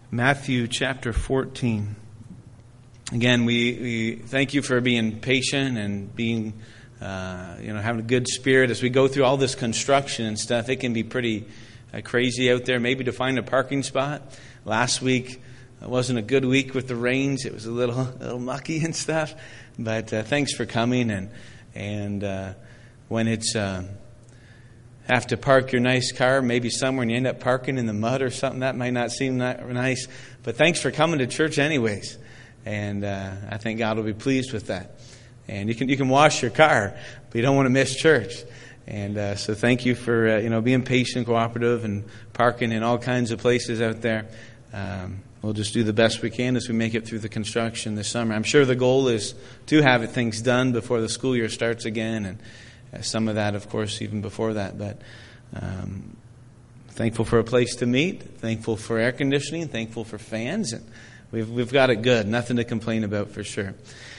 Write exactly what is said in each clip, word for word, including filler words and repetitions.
Matthew chapter fourteen. Again, we, we thank you for being patient and being, uh, you know, having a good spirit as we go through all this construction and stuff. It can be pretty uh, crazy out there, maybe to find a parking spot. Last week it wasn't a good week with the rains. It was a little, a little mucky and stuff. But uh, thanks for coming. And and uh, when it's uh, have to park your nice car, maybe somewhere, and you end up parking in the mud or something, that might not seem that nice. But thanks for coming to church anyways. And uh, I think God will be pleased with that. And you can you can wash your car, but you don't want to miss church. And uh, so thank you for uh, you know being patient, cooperative, and parking in all kinds of places out there. Um, we'll just do the best we can as we make it through the construction this summer. I'm sure the goal is to have things done before the school year starts again, and uh, some of that, of course, even before that. But um, thankful for a place to meet, thankful for air conditioning, thankful for fans, and We've we've got it good. Nothing to complain about for sure.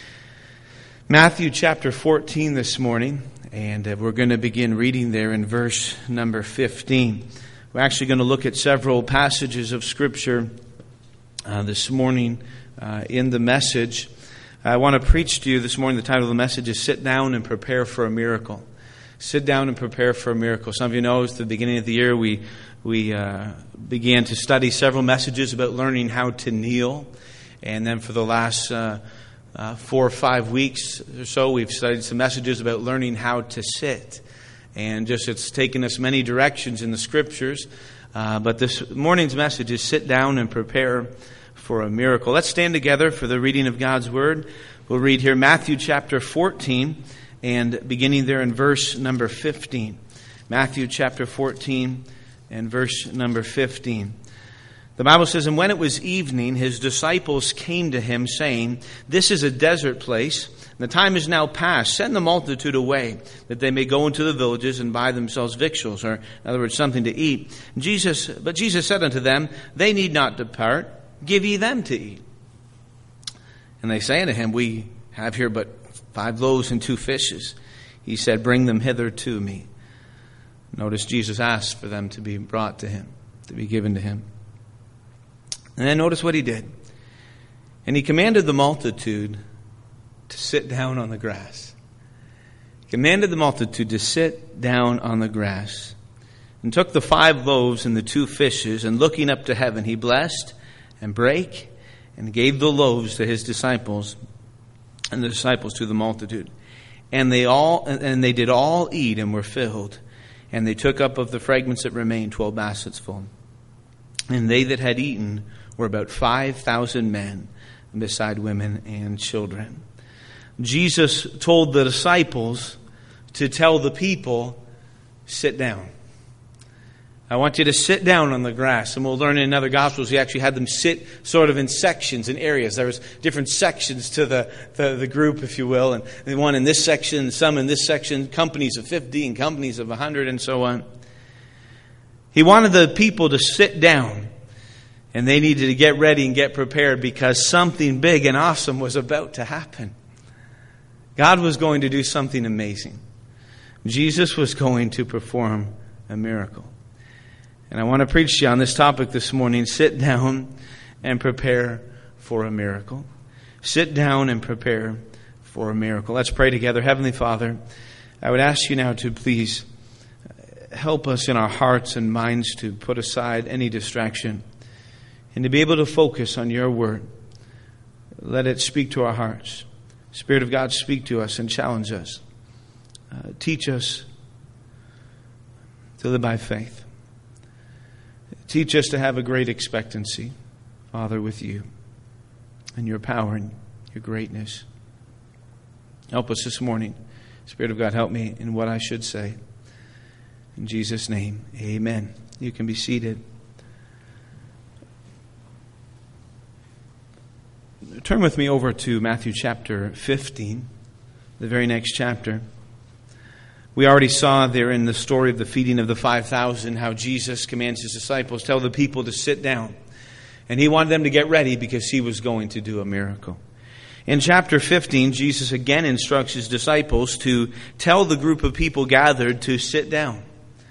Matthew chapter fourteen this morning, and uh, we're going to begin reading there in verse number fifteen. We're actually going to look at several passages of Scripture uh, this morning uh, in the message. I want to preach to you this morning. The title of the message is Sit Down and Prepare for a Miracle. Sit down and prepare for a miracle. Some of you know, at the beginning of the year, we we uh, began to study several messages about learning how to kneel. And then for the last uh, uh, four or five weeks or so, we've studied some messages about learning how to sit. And just it's taken us many directions in the Scriptures. Uh, but this morning's message is sit down and prepare for a miracle. Let's stand together for the reading of God's Word. We'll read here Matthew chapter fourteen. And beginning there in verse number fifteen. Matthew chapter fourteen and verse number fifteen. The Bible says, "And when it was evening, his disciples came to him, saying, 'This is a desert place, and the time is now past. Send the multitude away, that they may go into the villages and buy themselves victuals,'" or in other words, something to eat. And Jesus, but Jesus said unto them, "They need not depart. Give ye them to eat." And they say unto him, "We have here but five loaves and two fishes." He said, "Bring them hither to me." Notice Jesus asked for them to be brought to him, to be given to him. And then notice what he did. "And he commanded the multitude to sit down on the grass." He commanded the multitude to sit down on the grass. "And took the five loaves and the two fishes, and looking up to heaven, he blessed and brake and gave the loaves to his disciples, and the disciples to the multitude. And they all and they did all eat and were filled. And they took up of the fragments that remained twelve baskets full. And they that had eaten were about five thousand men, beside women and children." Jesus told the disciples to tell the people, sit down. I want you to sit down on the grass. And we'll learn in other Gospels, he actually had them sit sort of in sections, in areas. There was different sections to the, the, the group, if you will. And one in this section, some in this section, companies of fifty and companies of one hundred and so on. He wanted the people to sit down. And they needed to get ready and get prepared because something big and awesome was about to happen. God was going to do something amazing. Jesus was going to perform a miracle. And I want to preach to you on this topic this morning. Sit down and prepare for a miracle. Sit down and prepare for a miracle. Let's pray together. Heavenly Father, I would ask you now to please help us in our hearts and minds to put aside any distraction and to be able to focus on your word. Let it speak to our hearts. Spirit of God, speak to us and challenge us. Uh, teach us to live by faith. Teach us to have a great expectancy, Father, with you and your power and your greatness. Help us this morning. Spirit of God, help me in what I should say. In Jesus' name, amen. You can be seated. Turn with me over to Matthew chapter fifteen, the very next chapter. We already saw there in the story of the feeding of the five thousand how Jesus commands his disciples, tell the people to sit down. And he wanted them to get ready because he was going to do a miracle. In chapter fifteen, Jesus again instructs his disciples to tell the group of people gathered to sit down.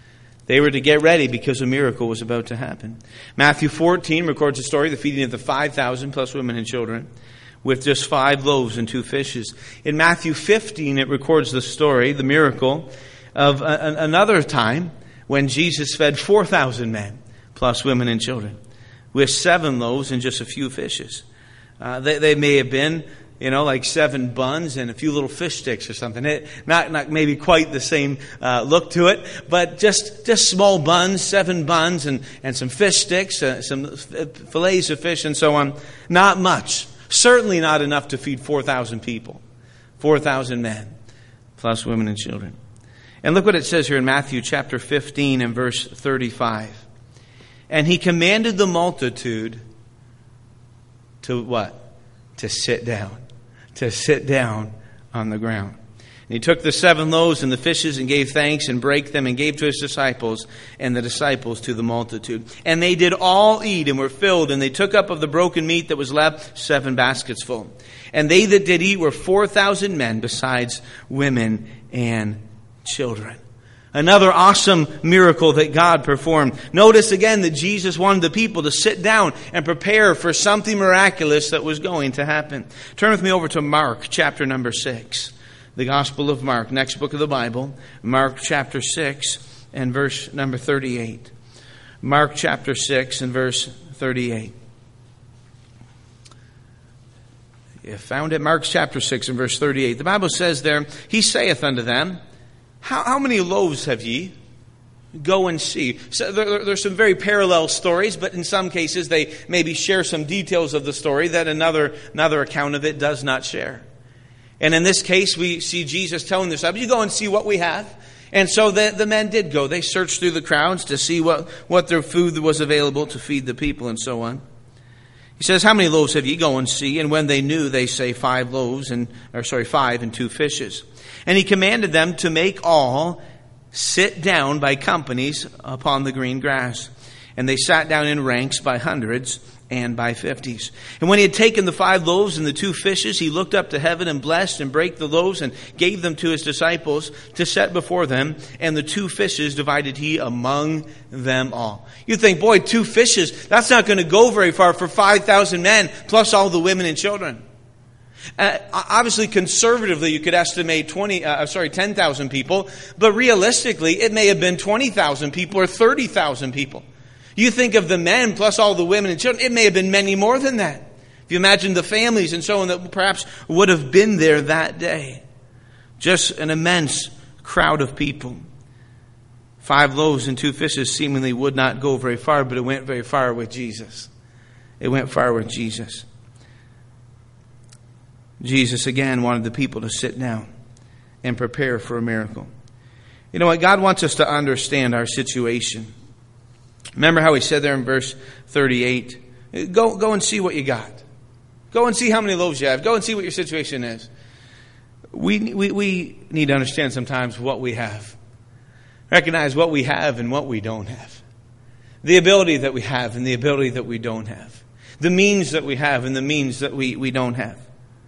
They were to get ready because a miracle was about to happen. Matthew fourteen records the story, the feeding of the five thousand plus women and children, with just five loaves and two fishes. In Matthew fifteen, it records the story, the miracle, of a, a, another time when Jesus fed four thousand men, plus women and children, with seven loaves and just a few fishes. Uh, they, they may have been, you know, like seven buns and a few little fish sticks or something. It, not, not maybe quite the same uh, look to it, but just, just small buns, seven buns and, and some fish sticks, uh, some fillets of fish and so on. Not much. Certainly not enough to feed four thousand people. four thousand men, plus women and children. And look what it says here in Matthew chapter fifteen and verse thirty-five. And he commanded the multitude to what? To sit down. To sit down on the ground. And he took the seven loaves and the fishes and gave thanks and brake them and gave to his disciples and the disciples to the multitude. And they did all eat and were filled, and they took up of the broken meat that was left seven baskets full. And they that did eat were four thousand men, besides women and children. Another awesome miracle that God performed. Notice again that Jesus wanted the people to sit down and prepare for something miraculous that was going to happen. Turn with me over to Mark chapter number six. The Gospel of Mark, next book of the Bible. Mark chapter six and verse number thirty-eight. Mark chapter six and verse thirty-eight. You found it? Mark chapter six and verse thirty-eight. The Bible says there, he saith unto them, How, how many loaves have ye? Go and see. So there, there's some very parallel stories, but in some cases they maybe share some details of the story that another, another account of it does not share. And in this case, we see Jesus telling the disciples, you go and see what we have. And so the, the men did go. They searched through the crowds to see what, what their food was available to feed the people and so on. He says, how many loaves have ye? Go and see. And when they knew, they say five loaves and, or sorry, five and two fishes. And he commanded them to make all sit down by companies upon the green grass. And they sat down in ranks by hundreds and by fifties. And when he had taken the five loaves and the two fishes, he looked up to heaven and blessed and brake the loaves and gave them to his disciples to set before them. And the two fishes divided he among them all. You think, boy, two fishes, that's not going to go very far for five thousand men, plus all the women and children. Uh, obviously, conservatively, you could estimate twenty. Uh, sorry, ten thousand people, but realistically, it may have been twenty thousand people or thirty thousand people. You think of the men plus all the women and children; it may have been many more than that. If you imagine the families and so on that perhaps would have been there that day, just an immense crowd of people. Five loaves and two fishes seemingly would not go very far, but it went very far with Jesus. It went far with Jesus. Jesus again wanted the people to sit down and prepare for a miracle. You know what? God wants us to understand our situation. Remember how he said there in verse thirty-eight, go, go and see what you got. Go and see how many loaves you have. Go and see what your situation is. We, we, we need to understand sometimes what we have. Recognize what we have and what we don't have. The ability that we have and the ability that we don't have. The means that we have and the means that we, we don't have.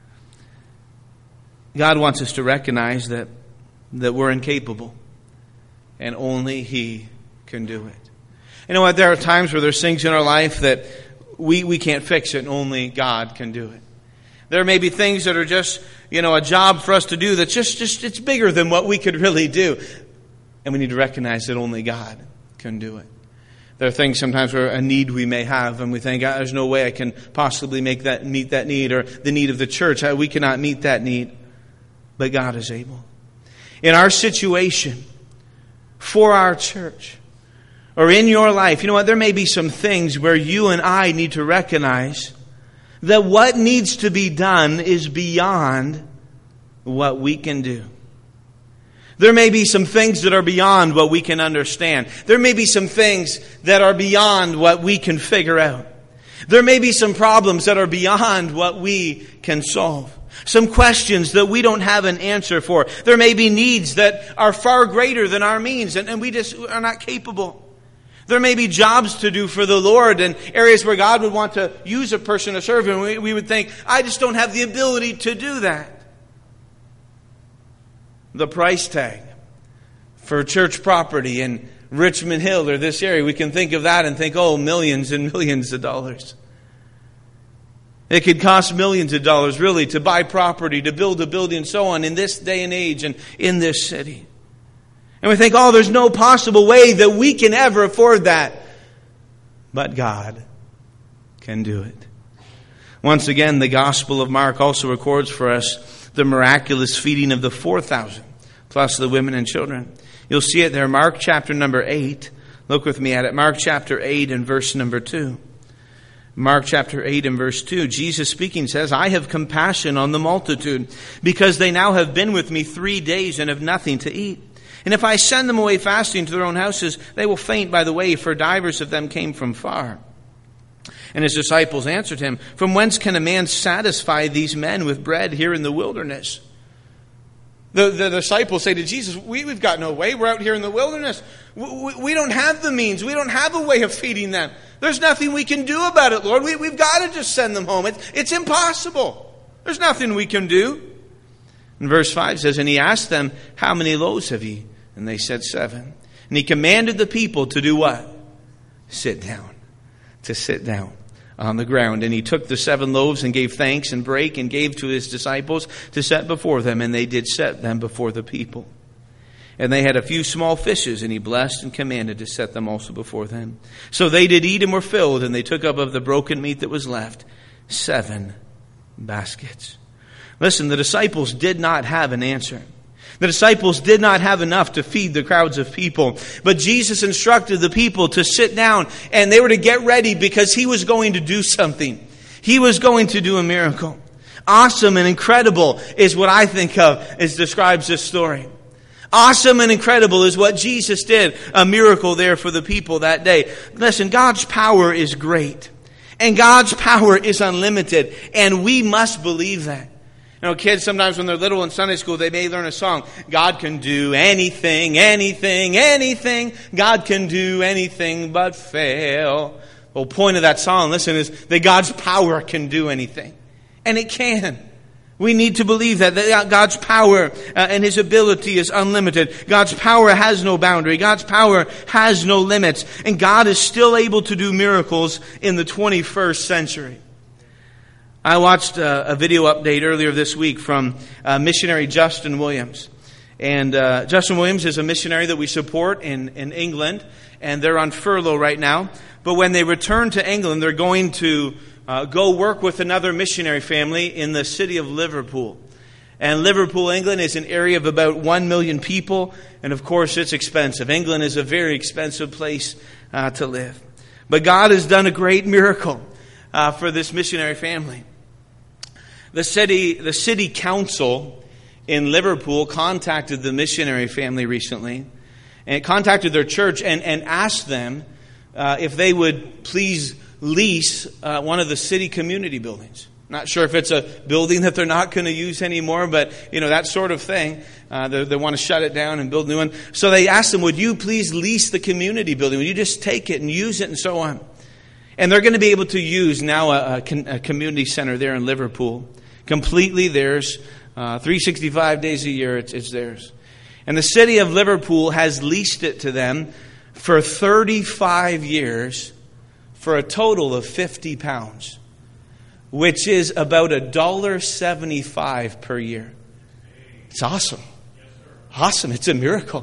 God wants us to recognize that, that we're incapable and only He can do it. You know what? There are times where there's things in our life that we, we can't fix it and only God can do it. There may be things that are just, you know, a job for us to do that's just, just it's bigger than what we could really do. And we need to recognize that only God can do it. There are things sometimes where a need we may have and we think, oh, there's no way I can possibly make that meet that need, or the need of the church. We cannot meet that need. But God is able. In our situation, for our church, or in your life, you know what? There may be some things where you and I need to recognize that what needs to be done is beyond what we can do. There may be some things that are beyond what we can understand. There may be some things that are beyond what we can figure out. There may be some problems that are beyond what we can solve. Some questions that we don't have an answer for. There may be needs that are far greater than our means, and, and we just are not capable. There may be jobs to do for the Lord and areas where God would want to use a person to serve Him. We, we would think, I just don't have the ability to do that. The price tag for church property and Richmond Hill or this area. We can think of that and think, oh, millions and millions of dollars. It could cost millions of dollars, really, to buy property, to build a building, and so on, in this day and age and in this city. And we think, oh, there's no possible way that we can ever afford that. But God can do it. Once again, the Gospel of Mark also records for us the miraculous feeding of the four thousand, plus the women and children. You'll see it there, Mark chapter number eight. Look with me at it. Mark chapter eight and verse number two. Mark chapter eight and verse two, Jesus speaking says, I have compassion on the multitude, because they now have been with me three days and have nothing to eat. And if I send them away fasting to their own houses, they will faint by the way, for divers of them came from far. And his disciples answered him, From whence can a man satisfy these men with bread here in the wilderness? The, the disciples say to Jesus, we, we've got no way. We're out here in the wilderness. We, we don't have the means. We don't have a way of feeding them. There's nothing we can do about it, Lord. We, we've got to just send them home. It's, it's impossible. There's nothing we can do. And verse five says, And he asked them, How many loaves have ye? And they said, Seven. And he commanded the people to do what? Sit down. To sit down on the ground. And he took the seven loaves and gave thanks and brake and gave to his disciples to set before them. And they did set them before the people. And they had a few small fishes, and he blessed and commanded to set them also before them. So they did eat and were filled, and they took up of the broken meat that was left seven baskets. Listen, the disciples did not have an answer. The disciples did not have enough to feed the crowds of people. But Jesus instructed the people to sit down, and they were to get ready because he was going to do something. He was going to do a miracle. Awesome and incredible is what I think of as describes this story. Awesome and incredible is what Jesus did, a miracle there for the people that day. Listen, God's power is great. And God's power is unlimited. And we must believe that. You know, kids, sometimes when they're little in Sunday school, they may learn a song. God can do anything, anything, anything. God can do anything but fail. The whole point of that song, listen, is that God's power can do anything. And it can. We need to believe that, that God's power uh, and his ability is unlimited. God's power has no boundary. God's power has no limits. And God is still able to do miracles in the twenty-first century. I watched a, a video update earlier this week from uh, missionary Justin Williams. And uh, Justin Williams is a missionary that we support in, in England. And they're on furlough right now. But when they return to England, they're going to uh, go work with another missionary family in the city of Liverpool. And Liverpool, England is an area of about one million people. And of course, it's expensive. England is a very expensive place uh, to live. But God has done a great miracle uh, for this missionary family. The city, the city council in Liverpool contacted the missionary family recently, and contacted their church and, and asked them uh, if they would please lease uh, one of the city community buildings. Not sure if it's a building that they're not going to use anymore, but you know, that sort of thing. Uh, they, they want to shut it down and build a new one. So they asked them, would you please lease the community building? Would you just take it and use it and so on? And they're going to be able to use now a, a, a community center there in Liverpool. Completely theirs. Uh, three hundred sixty-five days a year, it's, it's theirs. And the city of Liverpool has leased it to them for thirty-five years for a total of fifty pounds, which is about one dollar seventy-five per year. It's awesome. Awesome. It's a miracle.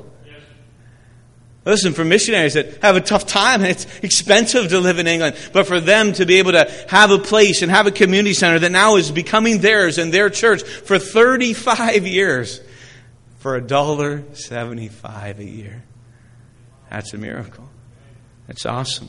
Listen, for missionaries that have a tough time, and it's expensive to live in England, but for them to be able to have a place and have a community center that now is becoming theirs and their church for thirty-five years for one dollar seventy-five a year. That's a miracle. It's awesome.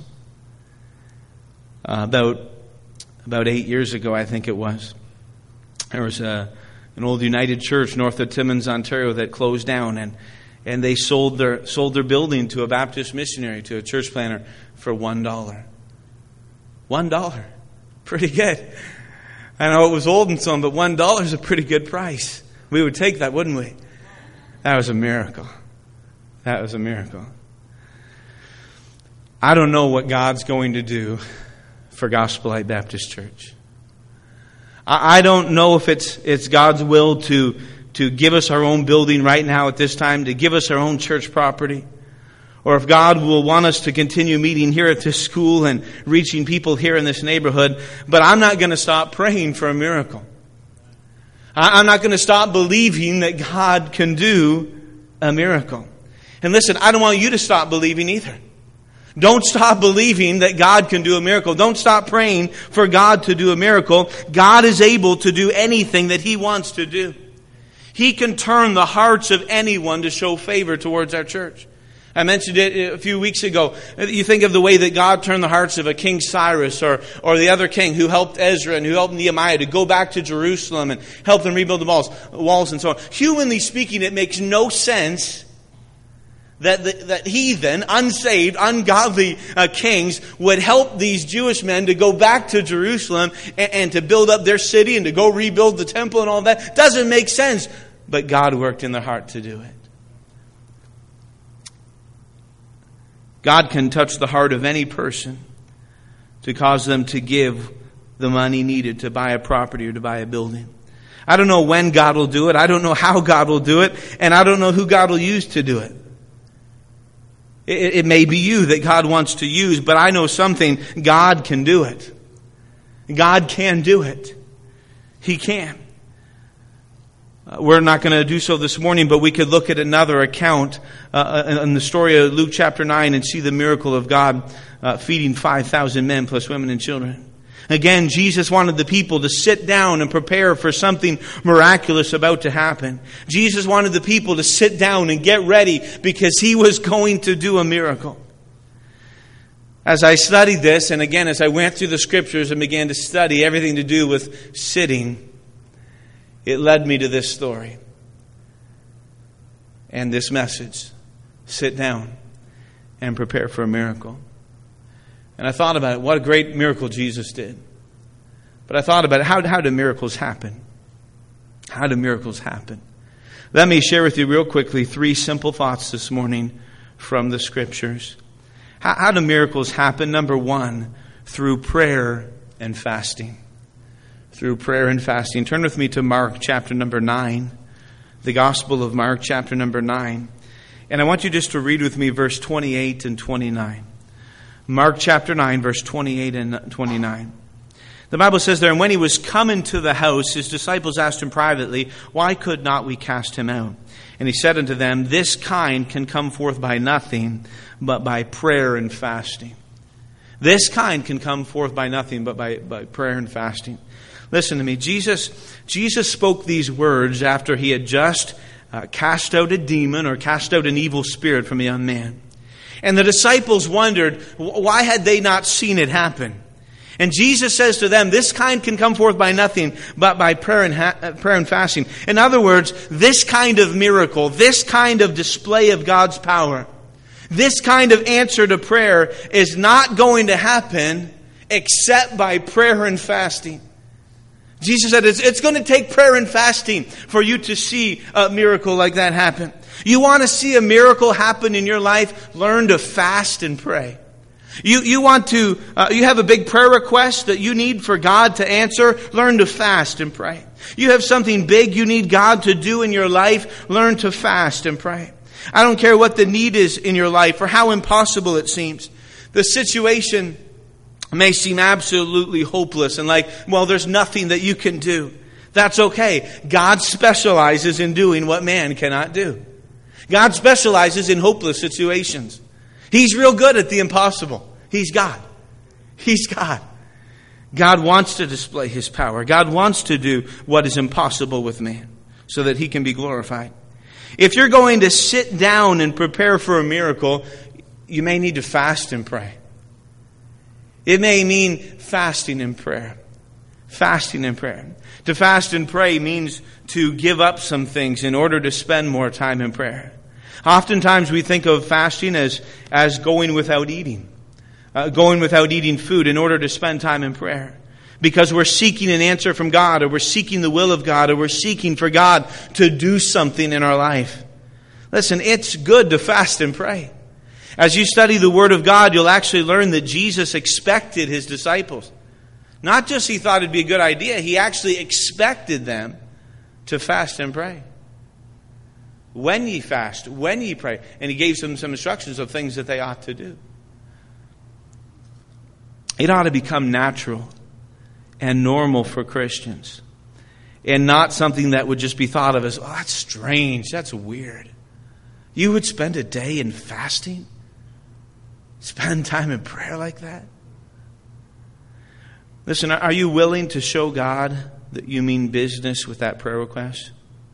Uh, about about eight years ago, I think it was, there was a, an old United Church north of Timmins, Ontario, that closed down, and And they sold their sold their building to a Baptist missionary, to a church planter, for one dollar. One dollar. Pretty good. I know it was old and so on, but one dollar is a pretty good price. We would take that, wouldn't we? That was a miracle. That was a miracle. I don't know what God's going to do for Gospel Light Baptist Church. I, I don't know if it's it's God's will to to give us our own building right now at this time, to give us our own church property, or if God will want us to continue meeting here at this school and reaching people here in this neighborhood. But I'm not going to stop praying for a miracle. I'm not going to stop believing that God can do a miracle. And listen, I don't want you to stop believing either. Don't stop believing that God can do a miracle. Don't stop praying for God to do a miracle. God is able to do anything that He wants to do. He can turn the hearts of anyone to show favor towards our church. I mentioned it a few weeks ago. You think of the way that God turned the hearts of a King Cyrus or, or the other king who helped Ezra and who helped Nehemiah to go back to Jerusalem and help them rebuild the walls, walls and so on. Humanly speaking, it makes no sense that the, that heathen, unsaved, ungodly uh, kings would help these Jewish men to go back to Jerusalem and, and to build up their city and to go rebuild the temple and all that. Doesn't make sense. But God worked in their heart to do it. God can touch the heart of any person to cause them to give the money needed to buy a property or to buy a building. I don't know when God will do it. I don't know how God will do it. And I don't know who God will use to do it. It, it may be you that God wants to use, but I know something. God can do it. God can do it. He can. Uh, we're not going to do so this morning, but we could look at another account uh, in the story of Luke chapter nine and see the miracle of God uh, feeding five thousand men plus women and children. Again, Jesus wanted the people to sit down and prepare for something miraculous about to happen. Jesus wanted the people to sit down and get ready because He was going to do a miracle. As I studied this, and again, as I went through the scriptures and began to study everything to do with sitting, it led me to this story and this message. Sit down and prepare for a miracle. And I thought about it. What a great miracle Jesus did. But I thought about it. How, how do miracles happen? How do miracles happen? Let me share with you real quickly three simple thoughts this morning from the scriptures. How, how do miracles happen? Number one, through prayer and fasting. Through prayer and fasting. Turn with me to Mark chapter number nine. The Gospel of Mark chapter number nine. And I want you just to read with me verse twenty-eight and twenty-nine. Mark chapter nine, verse twenty-eight and twenty-nine. The Bible says there, and when He was come into the house, His disciples asked Him privately, why could not we cast him out? And He said unto them, this kind can come forth by nothing, but by prayer and fasting. This kind can come forth by nothing, but by, by prayer and fasting. Listen to me. Jesus, Jesus spoke these words after He had just uh, cast out a demon or cast out an evil spirit from a young man. And the disciples wondered, why had they not seen it happen? And Jesus says to them, this kind can come forth by nothing but by prayer and, ha- prayer and fasting. In other words, this kind of miracle, this kind of display of God's power, this kind of answer to prayer is not going to happen except by prayer and fasting. Jesus said it's, it's going to take prayer and fasting for you to see a miracle like that happen. You want to see a miracle happen in your life? Learn to fast and pray. You, you want to, uh, you have a big prayer request that you need for God to answer? Learn to fast and pray. You have something big you need God to do in your life? Learn to fast and pray. I don't care what the need is in your life or how impossible it seems. The situation may seem absolutely hopeless and like, well, there's nothing that you can do. That's okay. God specializes in doing what man cannot do. God specializes in hopeless situations. He's real good at the impossible. He's God. He's God. God wants to display His power. God wants to do what is impossible with man so that He can be glorified. If you're going to sit down and prepare for a miracle, you may need to fast and pray. It may mean fasting and prayer. Fasting and prayer. To fast and pray means to give up some things in order to spend more time in prayer. Oftentimes we think of fasting as, as going without eating. Uh, going without eating food in order to spend time in prayer. Because we're seeking an answer from God, or we're seeking the will of God, or we're seeking for God to do something in our life. Listen, it's good to fast and pray. As you study the Word of God, you'll actually learn that Jesus expected His disciples. Not just He thought it'd be a good idea, He actually expected them to fast and pray. when ye fast, when ye pray. And he gave them some instructions of things that they ought to do. It ought to become natural and normal for Christians, and not something that would just be thought of as, oh, that's strange, that's weird. You would spend a day in fasting? Spend time in prayer like that? Listen, are you willing to show God that you mean business with that prayer request?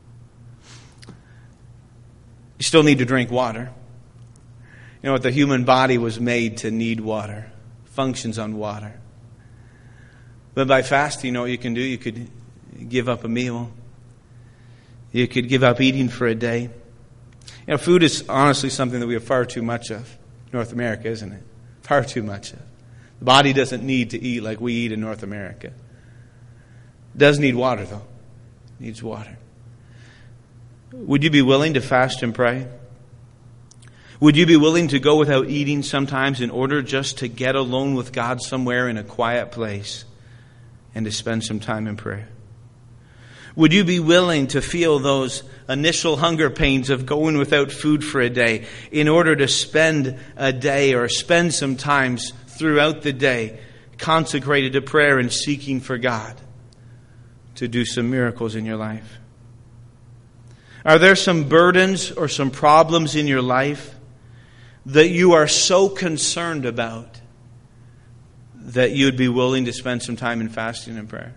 You still need to drink water. You know what? The human body was made to need water. Functions on water. But by fasting, you know what you can do? You could give up a meal. You could give up eating for a day. You know, food is honestly something that we have far too much of. North America, isn't it? Far too much of. The body doesn't need to eat like we eat in North America. It does need water, though. It needs water. Would you be willing to fast and pray? Would you be willing to go without eating sometimes in order just to get alone with God somewhere in a quiet place and to spend some time in prayer? Would you be willing to feel those initial hunger pains of going without food for a day in order to spend a day or spend some times throughout the day consecrated to prayer and seeking for God to do some miracles in your life? Are there some burdens or some problems in your life that you are so concerned about that you'd be willing to spend some time in fasting and prayer?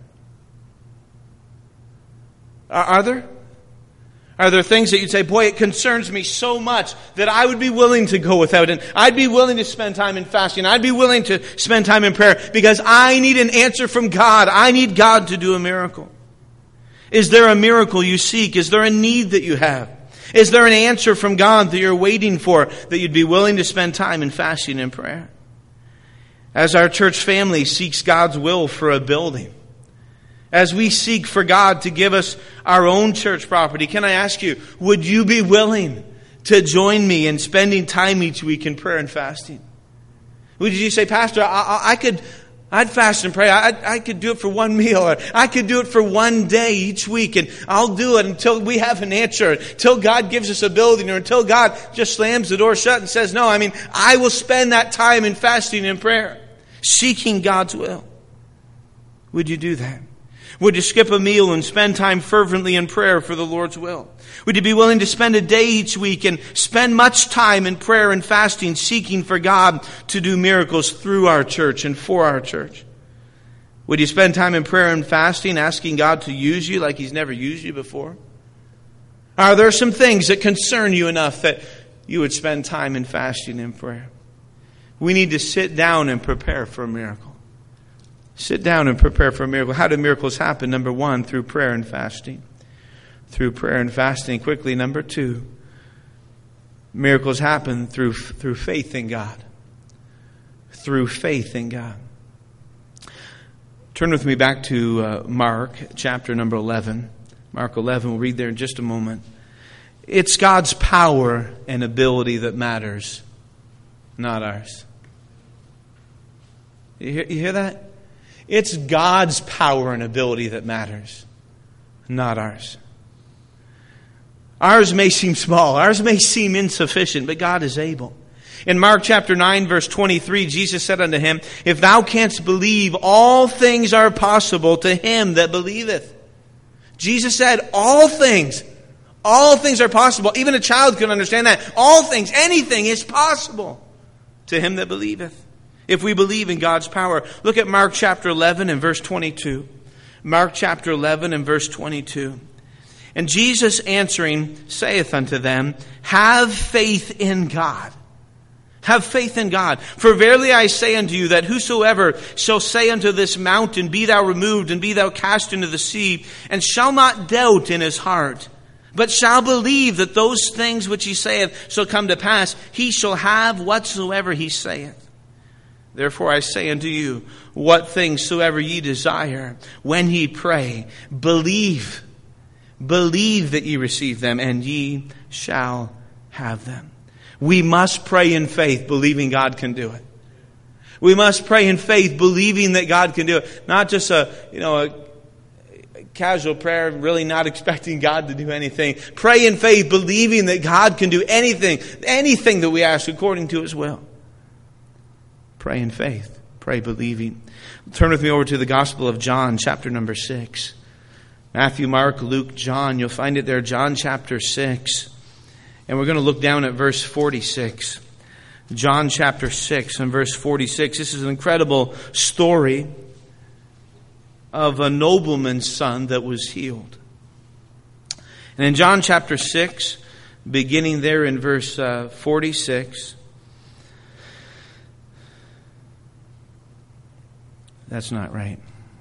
Are there? Are there things that you'd say, boy, it concerns me so much that I would be willing to go without it. I'd be willing to spend time in fasting. I'd be willing to spend time in prayer because I need an answer from God. I need God to do a miracle. Is there a miracle you seek? Is there a need that you have? Is there an answer from God that you're waiting for that you'd be willing to spend time in fasting and prayer? As our church family seeks God's will for a building, as we seek for God to give us our own church property, can I ask you, would you be willing to join me in spending time each week in prayer and fasting? Would you say, Pastor, I, I, I could, I'd fast and pray. I, I could do it for one meal, or I could do it for one day each week, and I'll do it until we have an answer, until God gives us a building, or until God just slams the door shut and says, no, I mean, I will spend that time in fasting and prayer, seeking God's will. Would you do that? Would you skip a meal and spend time fervently in prayer for the Lord's will? Would you be willing to spend a day each week and spend much time in prayer and fasting, seeking for God to do miracles through our church and for our church? Would you spend time in prayer and fasting, asking God to use you like He's never used you before? Are there some things that concern you enough that you would spend time in fasting and prayer? We need to sit down and prepare for a miracle. Sit down and prepare for a miracle. How do miracles happen? Number one, through prayer and fasting. Through prayer and fasting. Quickly, number two, miracles happen through, through faith in God. Through faith in God. Turn with me back to uh, Mark, chapter number eleven. Mark eleven, we'll read there in just a moment. It's God's power and ability that matters, not ours. You hear, you hear that? It's God's power and ability that matters, not ours. Ours may seem small. Ours may seem insufficient, but God is able. In Mark chapter nine, verse twenty-three, Jesus said unto him, if thou canst believe, all things are possible to him that believeth. Jesus said, all things, all things are possible. Even a child can understand that. All things, anything is possible to him that believeth. If we believe in God's power. Look at Mark chapter eleven and verse twenty-two. Mark chapter eleven and verse twenty-two. And Jesus answering saith unto them, have faith in God. Have faith in God. For verily I say unto you that whosoever shall say unto this mountain, be thou removed and be thou cast into the sea, and shall not doubt in his heart, but shall believe that those things which he saith shall come to pass, he shall have whatsoever he saith. Therefore I say unto you, what things soever ye desire, when ye pray, believe, believe that ye receive them, and ye shall have them. We must pray in faith, believing God can do it. We must pray in faith, believing that God can do it. Not just a, you know, a casual prayer, really not expecting God to do anything. Pray in faith, believing that God can do anything, anything that we ask according to His will. Pray in faith. Pray believing. Turn with me over to the Gospel of John, chapter number six. Matthew, Mark, Luke, John. You'll find it there, John chapter six. And we're going to look down at verse forty-six. John chapter six and verse forty-six. This is an incredible story of a nobleman's son that was healed. And in John chapter six, beginning there in verse uh, forty-six, that's not right.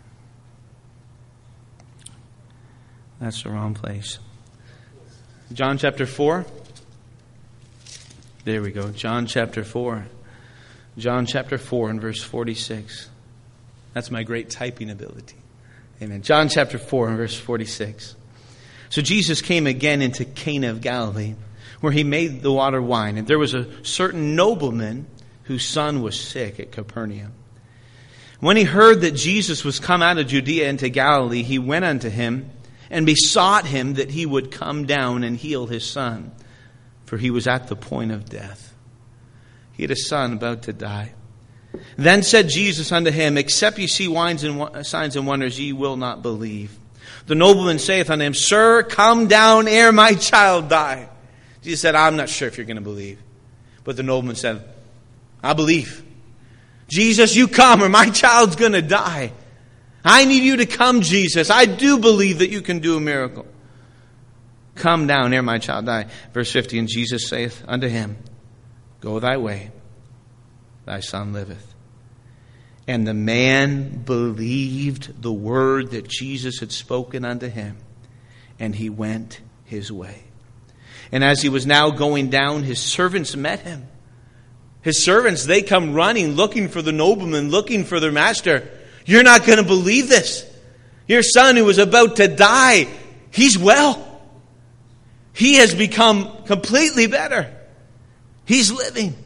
That's the wrong place. John chapter four. There we go. John chapter four. John chapter four and verse forty-six. That's my great typing ability. Amen. John chapter four and verse forty-six. So Jesus came again into Cana of Galilee, where He made the water wine. And there was a certain nobleman whose son was sick at Capernaum. When he heard that Jesus was come out of Judea into Galilee, he went unto Him and besought Him that He would come down and heal his son, for he was at the point of death. He had a son about to die. Then said Jesus unto him, Except ye see wines and signs and wonders, ye will not believe. The nobleman saith unto him, Sir, come down ere my child die. Jesus said, I'm not sure if you're going to believe. But the nobleman said, I believe. Jesus, you come or my child's going to die. I need you to come, Jesus. I do believe that you can do a miracle. Come down ere my child die. Verse fifty, and Jesus saith unto him, Go thy way, thy son liveth. And the man believed the word that Jesus had spoken unto him, and he went his way. And as he was now going down, his servants met him. His servants, they come running, looking for the nobleman, looking for their master. You're not going to believe this. Your son who was about to die, he's well. He has become completely better. He's living.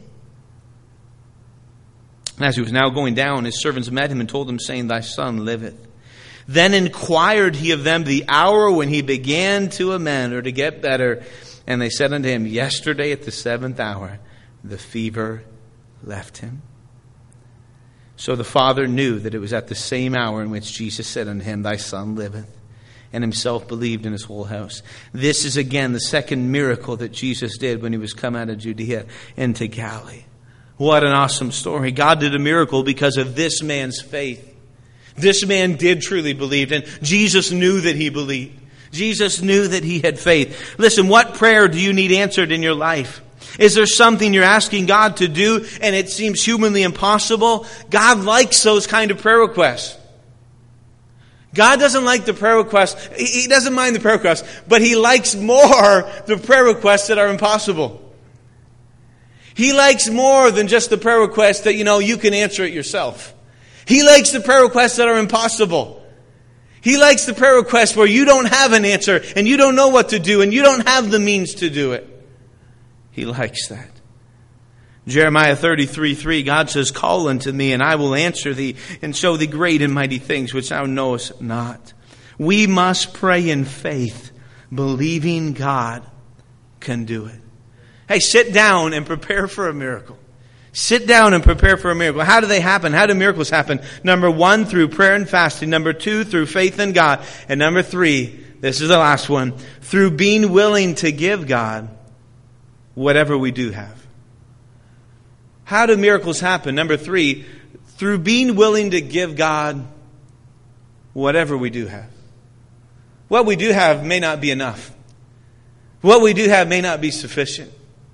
As he was now going down, his servants met him and told him, saying, Thy son liveth. Then inquired he of them the hour when he began to amend, or to get better. And they said unto him, Yesterday at the seventh hour, the fever left him. So the father knew that it was at the same hour in which Jesus said unto him, Thy son liveth. And himself believed in his whole house. This is again the second miracle that Jesus did when he was come out of Judea into Galilee. What an awesome story. God did a miracle because of this man's faith. This man did truly believe, and Jesus knew that he believed. Jesus knew that he had faith. Listen, what prayer do you need answered in your life? Is there something you're asking God to do and it seems humanly impossible? God likes those kind of prayer requests. God doesn't like the prayer requests. He doesn't mind the prayer requests, but He likes more the prayer requests that are impossible. He likes more than just the prayer request that, you know, you can answer it yourself. He likes the prayer requests that are impossible. He likes the prayer requests where you don't have an answer and you don't know what to do and you don't have the means to do it. He likes that. Jeremiah thirty-three three, God says, Call unto me, and I will answer thee, and show thee great and mighty things which thou knowest not. We must pray in faith, believing God can do it. Hey, sit down and prepare for a miracle. Sit down and prepare for a miracle. How do they happen? How do miracles happen? Number one, through prayer and fasting. Number two, through faith in God. And number three, this is the last one, through being willing to give God whatever we do have. How do miracles happen? Number three, through being willing to give God whatever we do have. What we do have may not be enough. What we do have may not be sufficient.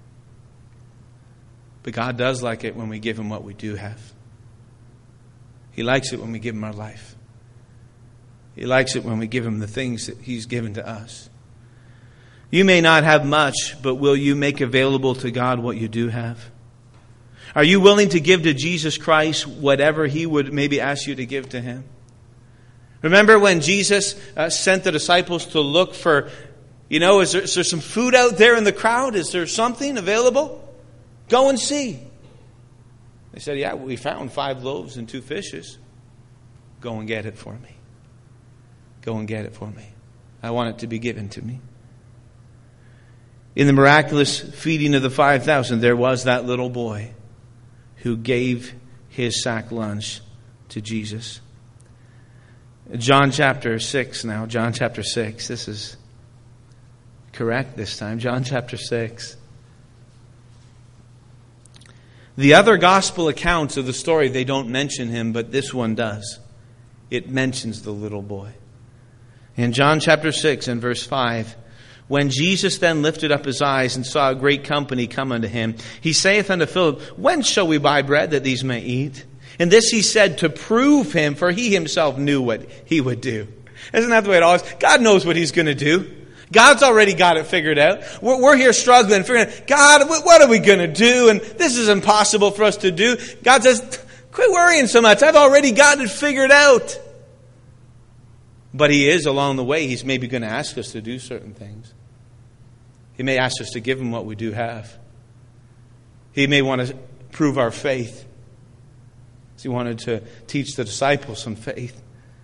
But God does like it when we give Him what we do have. He likes it when we give Him our life. He likes it when we give Him the things that He's given to us. You may not have much, but will you make available to God what you do have? Are you willing to give to Jesus Christ whatever He would maybe ask you to give to Him? Remember when Jesus uh, sent the disciples to look for, you know, is there, is there some food out there in the crowd? Is there something available? Go and see. They said, yeah, we found five loaves and two fishes. Go and get it for me. Go and get it for me. I want it to be given to me. In the miraculous feeding of the five thousand, there was that little boy who gave his sack lunch to Jesus. John chapter six now. John chapter six. This is correct this time. John chapter six. The other gospel accounts of the story, they don't mention him, but this one does. It mentions the little boy. In John chapter six and verse five, when Jesus then lifted up his eyes and saw a great company come unto him, he saith unto Philip, Whence shall we buy bread that these may eat? And this he said to prove him, for he himself knew what he would do. Isn't that the way it always? God knows what he's going to do. God's already got it figured out. We're, we're here struggling, figuring out, God, what are we going to do? And this is impossible for us to do. God says, quit worrying so much. I've already got it figured out. But he is, along the way, he's maybe going to ask us to do certain things. He may ask us to give him what we do have. He may want to prove our faith. He wanted to teach the disciples some faith.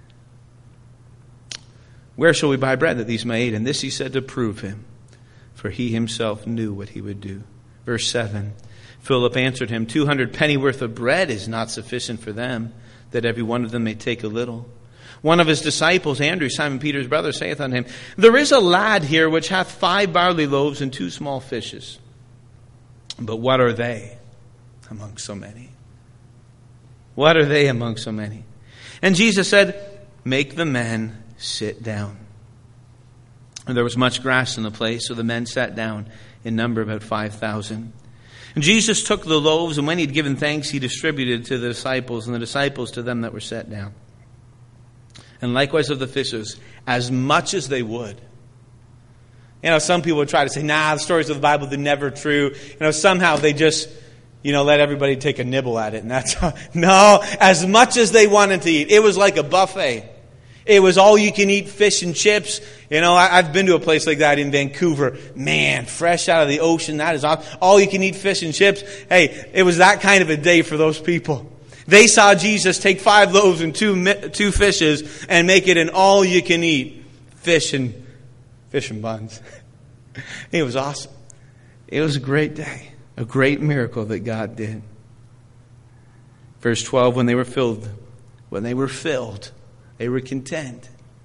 Where shall we buy bread that these may eat? And this he said to prove him, for he himself knew what he would do. Verse seven, Philip answered him, Two hundred pennyworth of bread is not sufficient for them, that every one of them may take a little. One of his disciples, Andrew, Simon Peter's brother, saith unto him, There is a lad here which hath five barley loaves and two small fishes. But what are they among so many? What are they among so many? And Jesus said, Make the men sit down. And there was much grass in the place, so the men sat down, in number about five thousand. And Jesus took the loaves, and when he had given thanks, he distributed to the disciples, and the disciples to them that were set down. And likewise of the fishes, as much as they would. You know, some people would try to say, nah, the stories of the Bible, they're never true. You know, somehow they just, you know, let everybody take a nibble at it. And that's how, no, as much as they wanted to eat. It was like a buffet. It was all you can eat fish and chips. You know, I, I've been to a place like that in Vancouver. Man, fresh out of the ocean. That is all, all you can eat fish and chips. Hey, it was that kind of a day for those people. They saw Jesus take five loaves and two two fishes and make it an all-you-can-eat fish and fish and buns. It was awesome. It was a great day, a great miracle that God did. Verse twelve, when they were filled, when they were filled, they were content.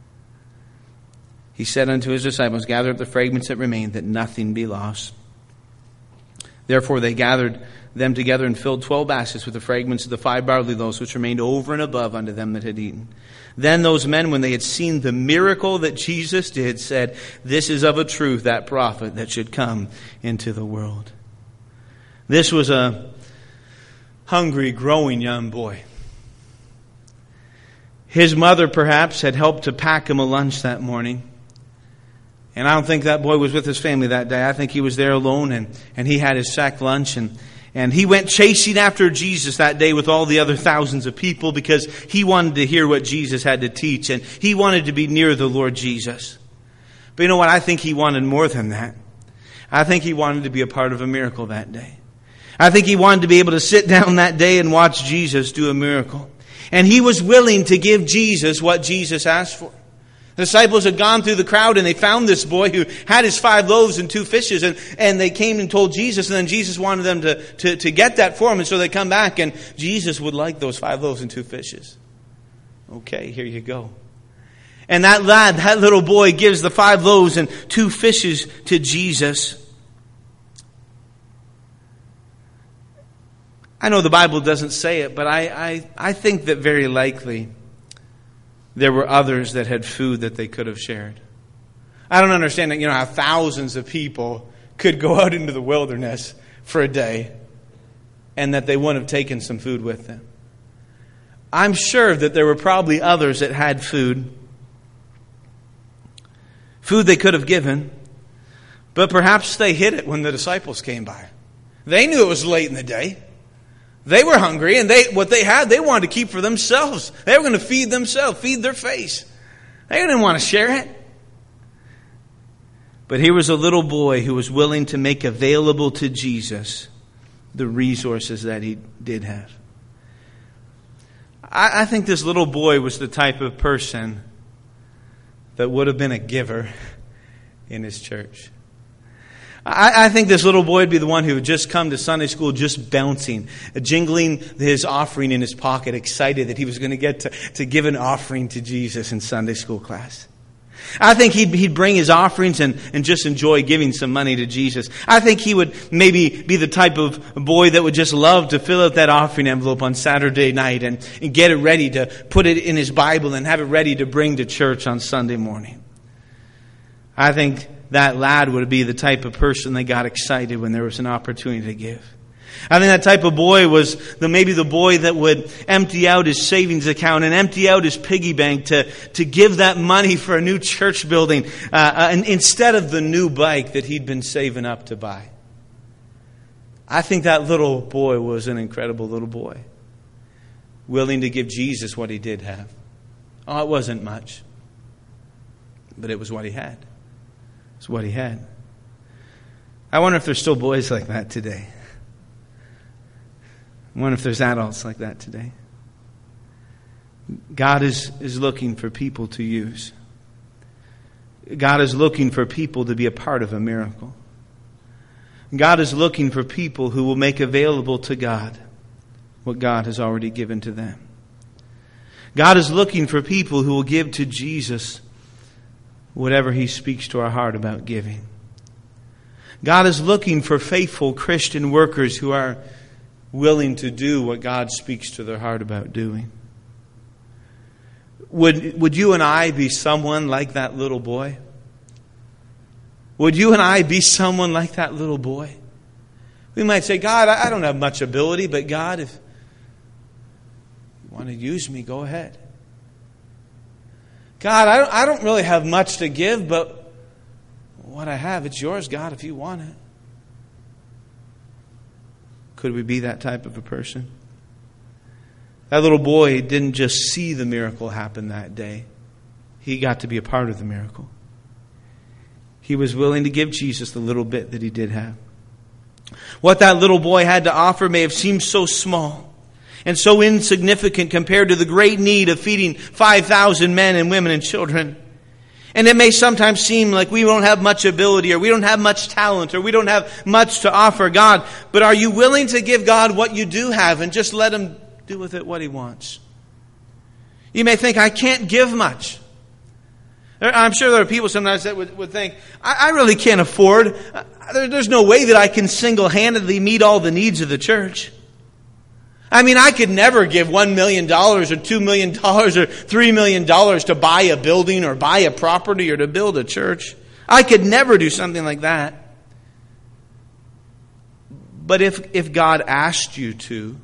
He said unto his disciples, Gather up the fragments that remain, that nothing be lost. Therefore they gathered them together and filled twelve baskets with the fragments of the five barley loaves which remained over and above unto them that had eaten. Then those men, when they had seen the miracle that Jesus did, said, This is of a truth that prophet that should come into the world. This was a hungry, growing young boy. His mother perhaps had helped to pack him a lunch that morning. And I don't think that boy was with his family that day. I think he was there alone, and, and he had his sack lunch, and And he went chasing after Jesus that day with all the other thousands of people because he wanted to hear what Jesus had to teach. And he wanted to be near the Lord Jesus. But you know what? I think he wanted more than that. I think he wanted to be a part of a miracle that day. I think he wanted to be able to sit down that day and watch Jesus do a miracle. And he was willing to give Jesus what Jesus asked for. The disciples had gone through the crowd and they found this boy who had his five loaves and two fishes, and, and they came and told Jesus, and then Jesus wanted them to, to, to get that for him, and so they come back and Jesus would like those five loaves and two fishes. Okay, here you go. And that lad, that little boy, gives the five loaves and two fishes to Jesus. I know the Bible doesn't say it, but I, I, I think that very likely there were others that had food that they could have shared. I don't understand that, you know, how thousands of people could go out into the wilderness for a day and that they wouldn't have taken some food with them. I'm sure that there were probably others that had food. Food they could have given. But perhaps they hid it when the disciples came by. They knew it was late in the day. They were hungry, and they what they had, they wanted to keep for themselves. They were going to feed themselves, feed their face. They didn't want to share it. But here was a little boy who was willing to make available to Jesus the resources that he did have. I, I think this little boy was the type of person that would have been a giver in his church. I, I think this little boy would be the one who had just come to Sunday school just bouncing, jingling his offering in his pocket, excited that he was going to get to, to give an offering to Jesus in Sunday school class. I think he'd, he'd bring his offerings and, and just enjoy giving some money to Jesus. I think he would maybe be the type of boy that would just love to fill out that offering envelope on Saturday night and, and get it ready to put it in his Bible and have it ready to bring to church on Sunday morning. I think that lad would be the type of person that got excited when there was an opportunity to give. I think that type of boy was the, maybe the boy that would empty out his savings account and empty out his piggy bank to, to give that money for a new church building uh, and instead of the new bike that he'd been saving up to buy. I think that little boy was an incredible little boy, willing to give Jesus what he did have. Oh, it wasn't much, but it was what he had. It's what he had. I wonder if there's still boys like that today. I wonder if there's adults like that today. God is, is looking for people to use. God is looking for people to be a part of a miracle. God is looking for people who will make available to God what God has already given to them. God is looking for people who will give to Jesus whatever He speaks to our heart about giving. God is looking for faithful Christian workers who are willing to do what God speaks to their heart about doing. Would, would you and I be someone like that little boy? Would you and I be someone like that little boy? We might say, God, I don't have much ability, but God, if you want to use me, go ahead. God, I don't, I don't really have much to give, but what I have, it's yours, God, if you want it. Could we be that type of a person? That little boy didn't just see the miracle happen that day. He got to be a part of the miracle. He was willing to give Jesus the little bit that he did have. What that little boy had to offer may have seemed so small and so insignificant compared to the great need of feeding five thousand men and women and children. And it may sometimes seem like we don't have much ability or we don't have much talent or we don't have much to offer God. But are you willing to give God what you do have and just let Him do with it what He wants? You may think, I can't give much. I'm sure there are people sometimes that would, would think, I, I really can't afford. There, there's no way that I can single-handedly meet all the needs of the church. I mean, I could never give one million dollars or two million dollars or three million dollars to buy a building or buy a property or to build a church. I could never do something like that. But if, if God asked you to,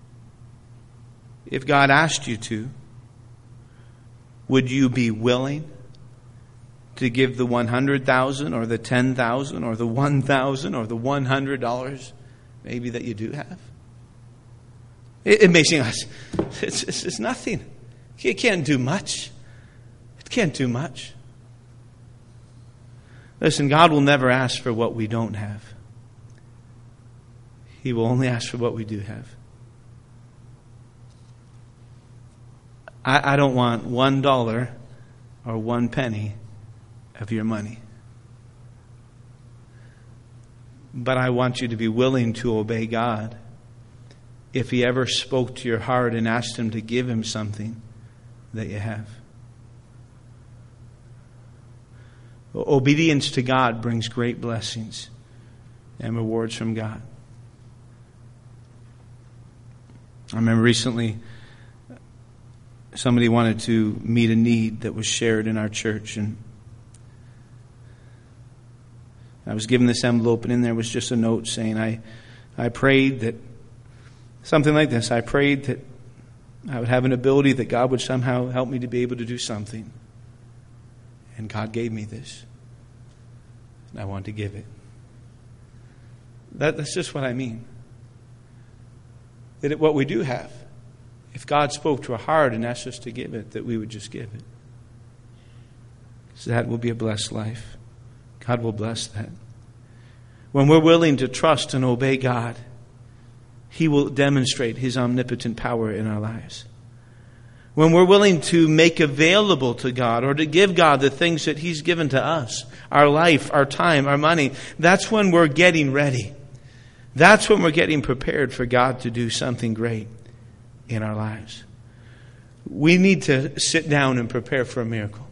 if God asked you to, would you be willing to give the one hundred thousand dollars or the ten thousand dollars or the one thousand dollars or the one hundred dollars maybe that you do have? It, it may seem like it's, it's, it's nothing. It can't do much. It can't do much. Listen, God will never ask for what we don't have. He will only ask for what we do have. I, I don't want one dollar or one penny of your money. But I want you to be willing to obey God if He ever spoke to your heart and asked Him to give Him something that you have. Obedience to God brings great blessings and rewards from God. I remember recently somebody wanted to meet a need that was shared in our church, and I was given this envelope, and in there was just a note saying, I, I prayed that, something like this, I prayed that I would have an ability that God would somehow help me to be able to do something. And God gave me this. And I want to give it. That, that's just what I mean. That it, what we do have, if God spoke to our heart and asked us to give it, that we would just give it. So that will be a blessed life. God will bless that. When we're willing to trust and obey God, He will demonstrate His omnipotent power in our lives. when we're willing to make available to God or to give God the things that He's given to us, our life, our time, our money, that's when we're getting ready. That's when we're getting prepared for God to do something great in our lives. We need to sit down and prepare for a miracle.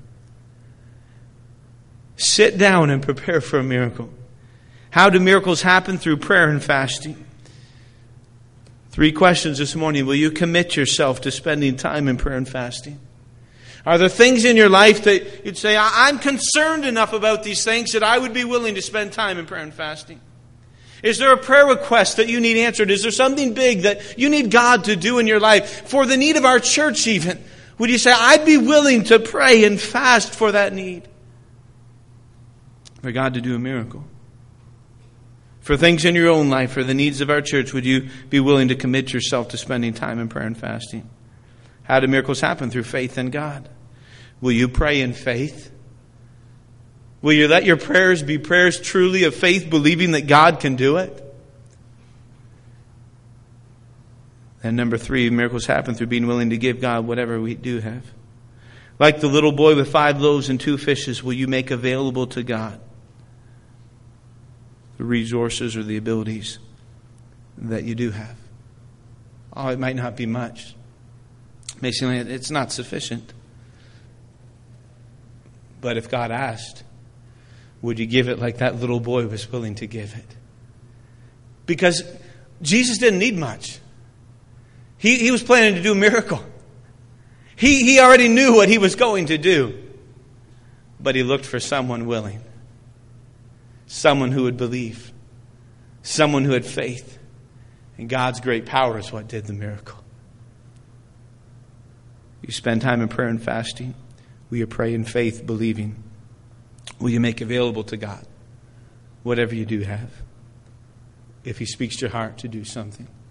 Sit down and prepare for a miracle. How do miracles happen? Through prayer and fasting. Three questions this morning. Will you commit yourself to spending time in prayer and fasting? Are there things in your life that you'd say, I'm concerned enough about these things that I would be willing to spend time in prayer and fasting? Is there a prayer request that you need answered? Is there something big that you need God to do in your life for the need of our church even? Would you say, I'd be willing to pray and fast for that need? For God to do a miracle. For things in your own life, for the needs of our church, would you be willing to commit yourself to spending time in prayer and fasting? How do miracles happen? Through faith in God. Will you pray in faith? Will you let your prayers be prayers truly of faith, believing that God can do it? And number three, miracles happen through being willing to give God whatever we do have. Like the little boy with five loaves and two fishes, will you make available to God the resources or the abilities that you do have? Oh, it might not be much. It may seem like it's not sufficient. But if God asked, would you give it like that little boy was willing to give it? Because Jesus didn't need much. He, he was planning to do a miracle. He, he already knew what he was going to do. But he looked for someone willing. Someone who would believe. Someone who had faith. And God's great power is what did the miracle. You spend time in prayer and fasting. Will you pray in faith, believing? Will you make available to God whatever you do have? If He speaks to your heart to do something.